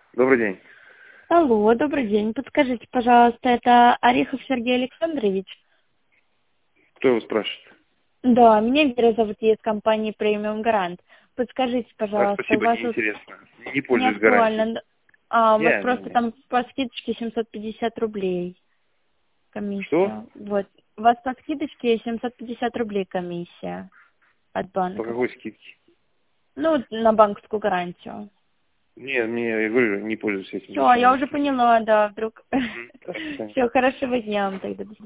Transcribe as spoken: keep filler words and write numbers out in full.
Добрый день. Алло, добрый день. Подскажите, пожалуйста, это Орехов Сергей Александрович? Кто его спрашивает? Да, меня Вера зовут, я из компании Премиум Гарант. Подскажите, А, пожалуйста, у спасибо, вас вот неинтересно. Не не не пользуюсь гарантией. актуально, а у вас Не, не, просто не. там по скидочке семьсот пятьдесят рублей Что? комиссия. Вот. У вас по скидочке семьсот пятьдесят рублей комиссия от По банка. какой скидке? Ну, вот на банковскую гарантию. Не, мне, я говорю, не пользуюсь этим. Все, Зачем я мне? уже поняла, да, вдруг. Мгм. До свидания. Все, хорошего дня вам тогда.